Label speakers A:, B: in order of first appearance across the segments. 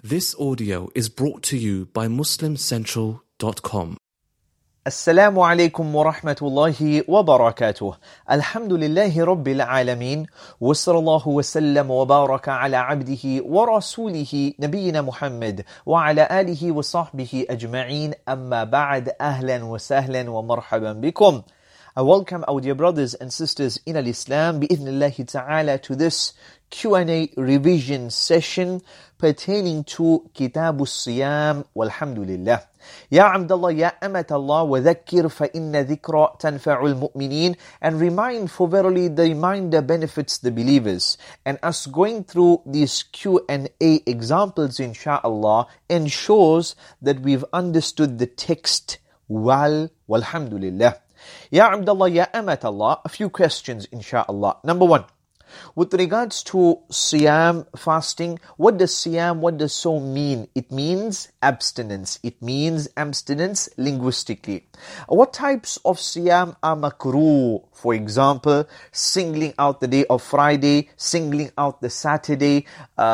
A: This audio is brought to you by MuslimCentral.com.
B: Assalamu alaikum wa rahmatullahi wa barakatuh. Alhamdulillahi rabbil alameen. Wa sallallahu wa sallam wa baraka ala abdihi wa rasulihi nabiyyina Muhammad wa ala alihi wa sahbihi ajma'een. Amma ba'd, ahlan wa sahlan wa marhaban bikum. I welcome our dear brothers and sisters in al-Islam bi'idhnillahi ta'ala to this Q&A revision session pertaining to Kitab al-Siyam walhamdulillah. Ya Abdullah, Ya Amatallah, wa dhakkir fa inna dhikra tanfa'ul mu'mineen. And remind, for verily the reminder benefits the believers. And us going through these Q&A examples insha'Allah ensures that we've understood the text well, walhamdulillah. Ya Abdullah, Ya Amatallah, a few questions insha'Allah. Number one, with regards to Siyam, fasting, what does so mean? It means abstinence. It means abstinence linguistically. What types of Siyam are makruh? For example, singling out the day of Friday, singling out the Saturday,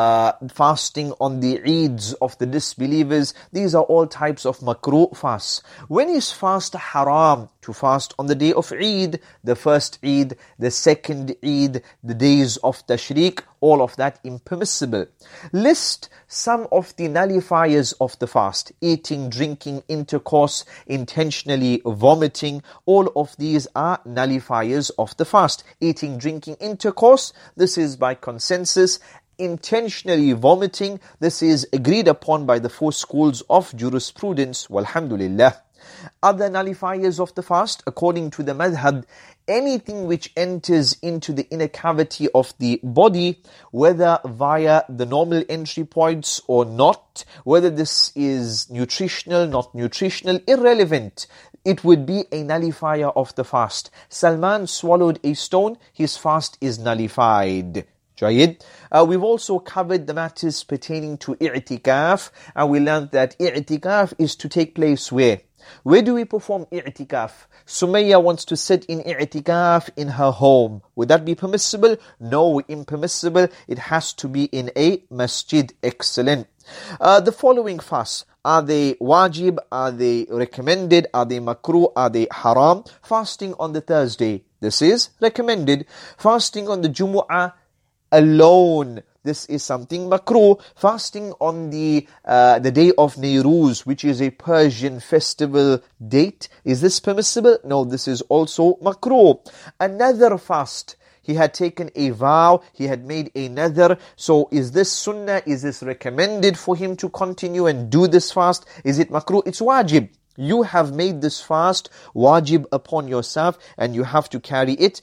B: fasting on the Eids of the disbelievers. These are all types of makruh fasts. When is fast haram? To fast on the day of Eid, the first Eid, the second Eid, the days of Tashriq, all of that impermissible. List some of the nullifiers of the fast: eating, drinking, intercourse, intentionally vomiting. All of these are nullifiers of the fast. Eating, drinking, intercourse, this is by consensus. Intentionally vomiting, this is agreed upon by the four schools of jurisprudence, walhamdulillah. Other nullifiers of the fast, according to the madhab, anything which enters into the inner cavity of the body, whether via the normal entry points or not, whether this is nutritional, not nutritional, irrelevant, it would be a nullifier of the fast. Salman swallowed a stone, his fast is nullified. Jayid. We've also covered the matters pertaining to i'tikaf, and we learned that i'tikaf is to take place where? Where do we perform i'tikaf? Sumayya wants to sit in i'tikaf in her home. Would that be permissible? No, impermissible. It has to be in a masjid. Excellent. The following fasts, are they wajib? Are they recommended? Are they makruh? Are they haram? Fasting on the Thursday, this is recommended. Fasting on the Jumu'ah alone, this is something makruh. Fasting on the day of Nayrouz, which is a Persian festival date, is this permissible? No, this is also makruh. Another fast, he had taken a vow, he had made a nadhr. So is this sunnah? Is this recommended for him to continue and do this fast? Is it makruh? It's wajib. You have made this fast wajib upon yourself, and you have to carry it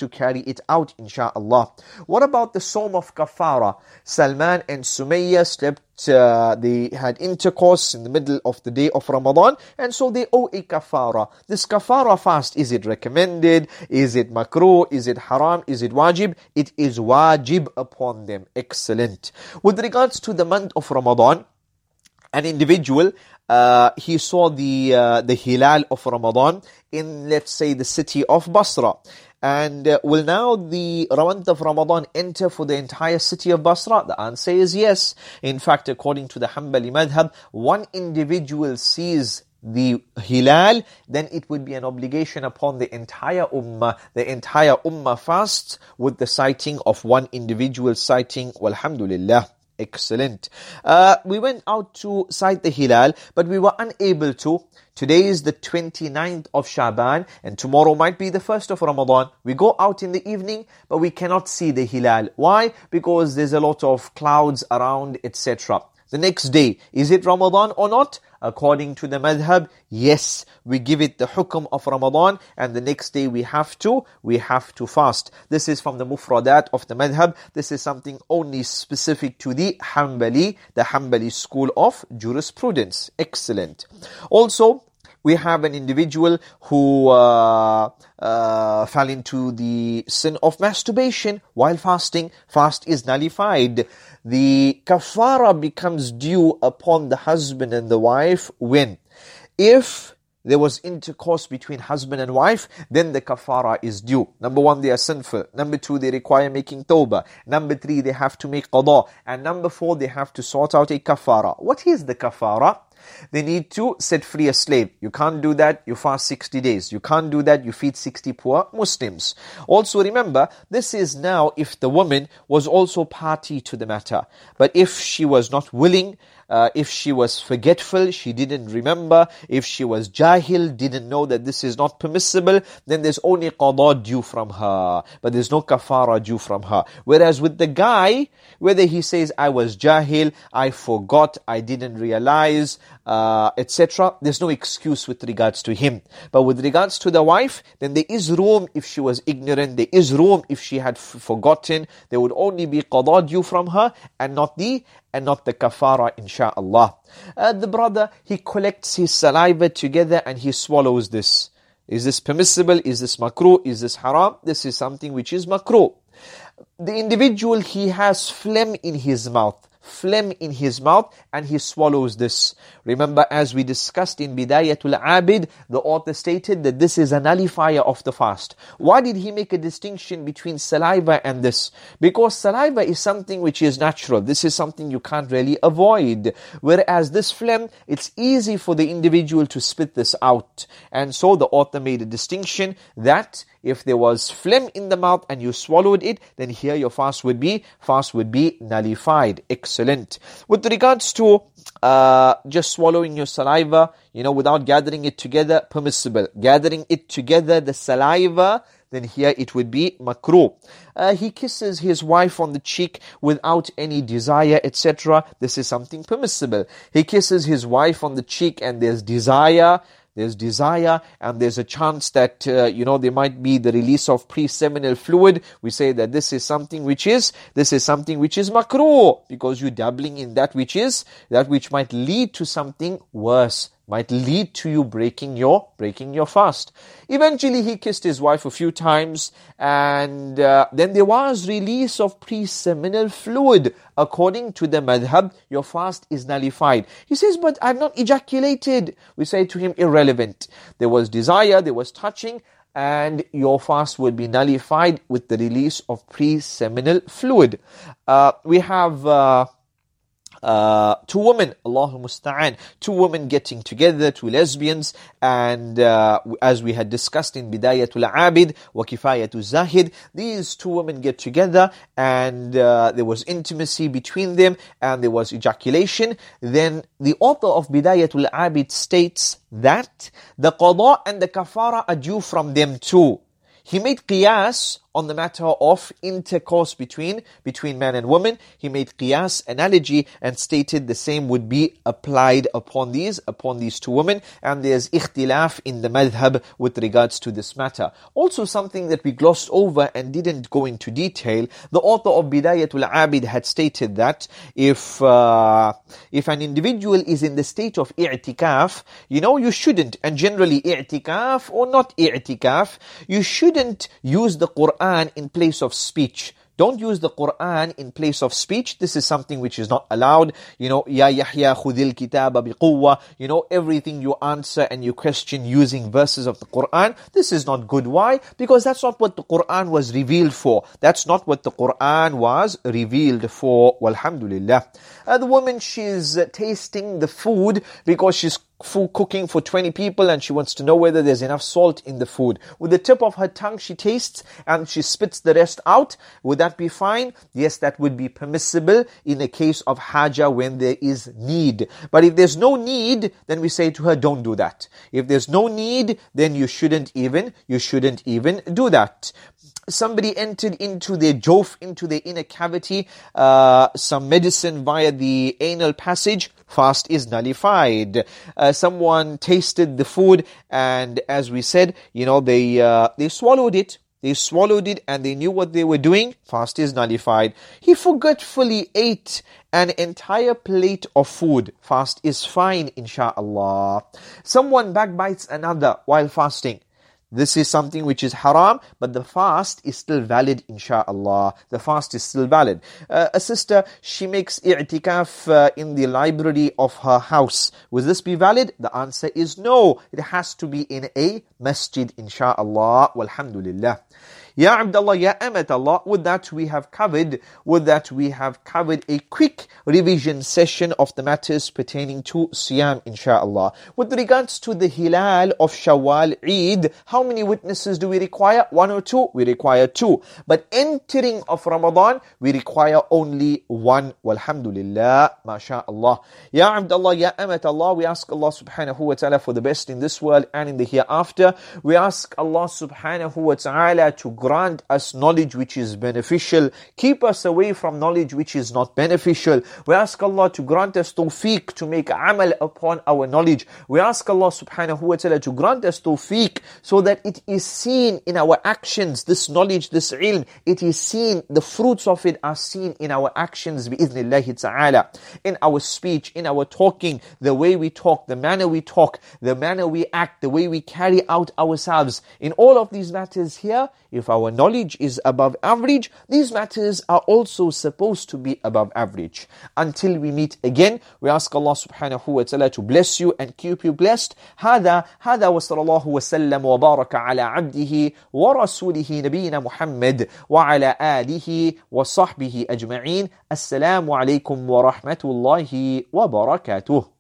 B: out, insha'Allah. What about the Sawm of Kafara? Salman and Sumayya slept, they had intercourse in the middle of the day of Ramadan, and so they owe a kafara. This kafara fast, is it recommended? Is it makruh? Is it haram? Is it wajib? It is wajib upon them. Excellent. With regards to the month of Ramadan, an individual, he saw the hilal of Ramadan in, let's say, the city of Basra. And will now the month of Ramadan enter for the entire city of Basra? The answer is yes. In fact, according to the Hanbali madhab, one individual sees the hilal, then it would be an obligation upon the entire ummah. The entire ummah fasts with the sighting of one individual sighting. Walhamdulillah. Excellent. We went out to sight the hilal, but we were unable to. Today is the 29th of Shaban, and tomorrow might be the 1st of Ramadan. We go out in the evening, but we cannot see the hilal. Why? Because there's a lot of clouds around, etc. The next day, is it Ramadan or not? According to the madhab, yes, we give it the hukum of Ramadan, and the next day we have to fast. This is from the mufradat of the madhab. This is something only specific to the Hanbali school of jurisprudence. Excellent. Also, we have an individual who fell into the sin of masturbation while fasting. Fast is nullified. The kafara becomes due upon the husband and the wife when? If there was intercourse between husband and wife, then the kafara is due. Number 1, they are sinful. Number 2, they require making tawbah. Number 3, they have to make qada. And number 4, they have to sort out a kafara. What is the kafara? They need to set free a slave. You can't do that, you fast 60 days. You can't do that, you feed 60 poor Muslims. Also remember, this is now if the woman was also party to the matter. But if she was not willing, if she was forgetful, she didn't remember, if she was jahil, didn't know that this is not permissible, then there's only qada due from her. But there's no kafara due from her. Whereas with the guy, whether he says, I was jahil, I forgot, I didn't realize, etc., there's no excuse with regards to him. But with regards to the wife, then there is room if she was ignorant, there is room if she had forgotten, there would only be qada due from her and not the kafara, insha'Allah. The brother, he collects his saliva together and he swallows this. Is this permissible? Is this makruh? Is this haram? This is something which is makruh. The individual, he has phlegm in his mouth. And he swallows this. Remember, as we discussed in Bidayatul Abid, the author stated that this is a nullifier of the fast. Why did he make a distinction between saliva and this? Because saliva is something which is natural. This is something you can't really avoid. Whereas this phlegm, it's easy for the individual to spit this out. And so the author made a distinction that if there was phlegm in the mouth and you swallowed it, then here your fast would be nullified. Excellent. With regards to just swallowing your saliva, without gathering it together, permissible. Gathering it together, the saliva, then here it would be makruh. He kisses his wife on the cheek without any desire, etc. This is something permissible. He kisses his wife on the cheek and there's desire and there's a chance that, there might be the release of pre-seminal fluid. We say that this is something which is makruh, because you're dabbling in that which might lead to something worse, might lead to you breaking your fast. Eventually he kissed his wife a few times and then there was release of pre-seminal fluid. According to the madhab, your fast is nullified. He says, but I've not ejaculated. We say to him, irrelevant. There was desire, there was touching, and your fast will be nullified with the release of pre-seminal fluid. We have two women, Allahu Musta'an, two women getting together, two lesbians, and as we had discussed in Bidayatul Abid wa Kifayatul Zahid, these two women get together and there was intimacy between them and there was ejaculation. Then the author of Bidayatul Abid states that the qada and the kafara are due from them too. He made qiyas on the matter of intercourse between man and woman. He made qiyas, analogy, and stated the same would be applied upon these two women. And there's ikhtilaf in the madhab with regards to this matter. Also something that we glossed over and didn't go into detail, the author of Bidayatul Abid had stated that if an individual is in the state of i'tikaf, you shouldn't, and generally i'tikaf or not i'tikaf, you shouldn't use the Quran in place of speech. Don't use the Quran in place of speech. This is something which is not allowed. Ya Yahya khudil kitaba biquwwa. Everything you answer and you question using verses of the Quran. This is not good. Why? Because that's not what the Quran was revealed for. That's not what the Quran was revealed for. Walhamdulillah. The woman, she's tasting the food because she's cooking for 20 people and she wants to know whether there's enough salt in the food. With the tip of her tongue she tastes and she spits the rest out. Would that be fine? Yes, that would be permissible in a case of haja, when there is need. But if there's no need, then we say to her, don't do that. If there's no need, then you shouldn't even do that. Somebody entered into their jawf, into their inner cavity, some medicine via the anal passage, fast is nullified. Someone tasted the food and, as we said, they swallowed it. They swallowed it and they knew what they were doing. Fast is nullified. He forgetfully ate an entire plate of food. Fast is fine, insha'Allah. Someone backbites another while fasting. This is something which is haram, but the fast is still valid, inshaAllah. The fast is still valid. A sister, she makes i'tikaf in the library of her house. Will this be valid? The answer is no. It has to be in a masjid, inshaAllah. Walhamdulillah. Ya Abdullah, Ya Amat Allah, with that we have covered a quick revision session of the matters pertaining to Siyam, inshaAllah. With regards to the Hilal of Shawwal Eid, how many witnesses do we require? 1 or 2? We require 2. But entering of Ramadan, we require only 1. Walhamdulillah, mashaAllah. Ya Abdullah, Ya Amat Allah, we ask Allah subhanahu wa ta'ala for the best in this world and in the hereafter. We ask Allah subhanahu wa ta'ala to grant us knowledge which is beneficial. Keep us away from knowledge which is not beneficial. We ask Allah to grant us tawfiq to make amal upon our knowledge. We ask Allah subhanahu wa ta'ala to grant us tawfiq so that it is seen in our actions, this knowledge, this ilm, it is seen, the fruits of it are seen in our actions, bi'idhnillahi ta'ala, in our speech, in our talking, the way we talk, the manner we talk, the manner we act, the way we carry out ourselves. In all of these matters here, if our knowledge is above average, these matters are also supposed to be above average. Until we meet again, we ask Allah subhanahu wa ta'ala to bless you and keep you blessed. هذا وصلى الله وسلم وبارك على عبده ورسوله نبينا محمد وعلى آله وصحبه أجمعين. السلام عليكم ورحمة الله وبركاته.